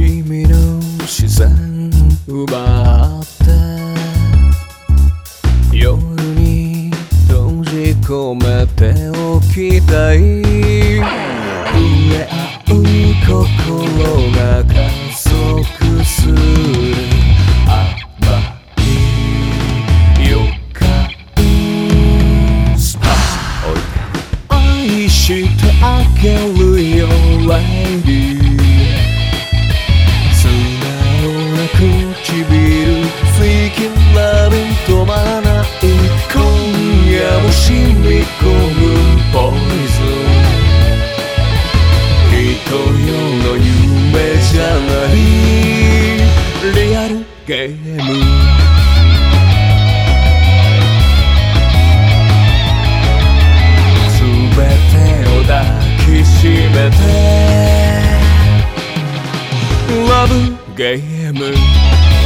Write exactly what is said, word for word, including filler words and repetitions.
君の視線奪って夜に閉じ込めておきたい。触れ合う心が加速する甘い予感。スパッ愛してあげるよ Lady。 素直な唇 Freaking loving 止まらない。今夜も染み込む Poison。 人よの夢じゃないリアルゲーム。全てを抱きしめてラブゲーム。